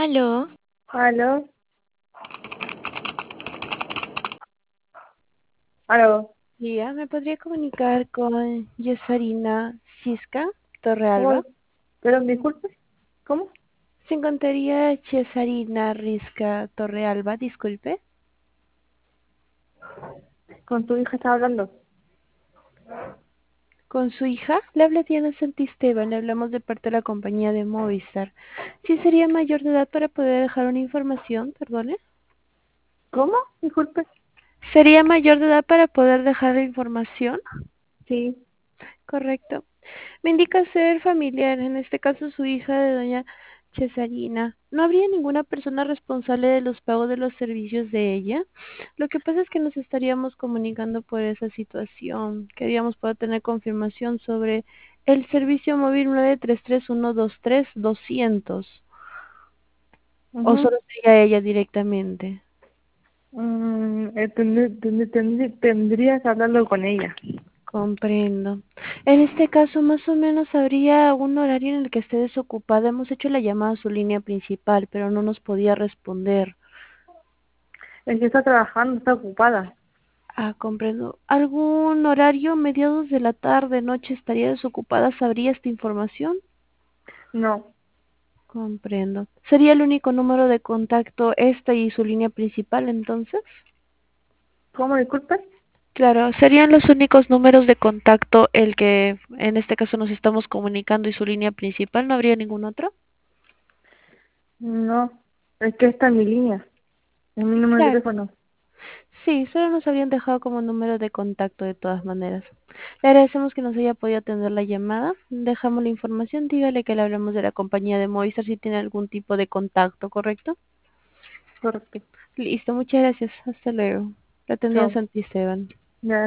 Aló, Aló, aló. Día, ¿me podría comunicar con Yesarina Cisca Torrealba? ¿Cómo? Perdón, disculpe. ¿Cómo? ¿Se encontraría Yesarina Rizca Torrealba? Disculpe. ¿Con tu hija estás hablando? ¿Con su hija? Le habla Diana Santisteban, le hablamos de parte de la compañía de Movistar. ¿Sí sería mayor de edad para poder dejar una información? Perdone. ¿Cómo? Disculpe. ¿Sería mayor de edad para poder dejar la información? Sí. Correcto. Me indica ser familiar, en este caso su hija de doña Cesarina. ¿No habría ninguna persona responsable de los pagos de los servicios de ella? Lo que pasa es que nos estaríamos comunicando por esa situación. Queríamos poder tener confirmación sobre el servicio móvil 933-123-200. ¿O Ujú. solo sería ella directamente? Tendrías que hablarlo con ella. Comprendo. En este caso, más o menos, habría un horario en el que esté desocupada. Hemos hecho la llamada a su línea principal, pero no nos podía responder. Es que está trabajando, está ocupada. Ah, comprendo. ¿Algún horario, mediados de la tarde, noche, estaría desocupada? ¿Sabría esta información? No. Comprendo. ¿Sería el único número de contacto esta y su línea principal, entonces? ¿Cómo? Disculpe. Claro, serían los únicos números de contacto el que en este caso nos estamos comunicando y su línea principal, ¿no habría ningún otro? No. Es que está en mi línea. En mi número de Claro. teléfono. Sí, solo nos habían dejado como número de contacto de todas maneras. Le agradecemos que nos haya podido atender la llamada. Dejamos la información. Dígale que le hablamos de la compañía de Movistar si tiene algún tipo de contacto, ¿correcto? Correcto. Listo, muchas gracias. Hasta luego. La atendió Chao. Santi Esteban. Ya.